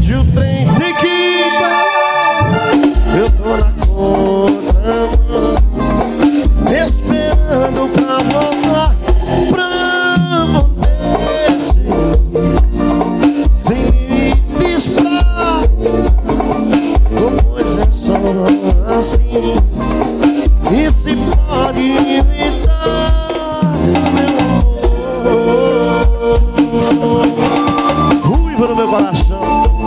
onde o trem tem que ir, eu tô na contramão, esperando pra voltar, pra acontecer, sem limites pra, pois é só assim. E se pode evitar, meu amor, ruiva no meu coração.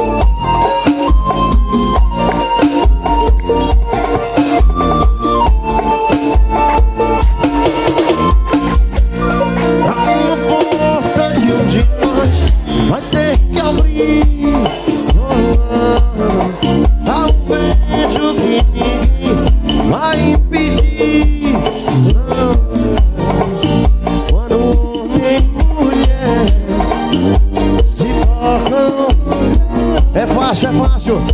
A porta e um de nós vai ter que abrir. Há um beijo que ninguém vai impedir. Não. Quando homem e mulher se tocam, é fácil,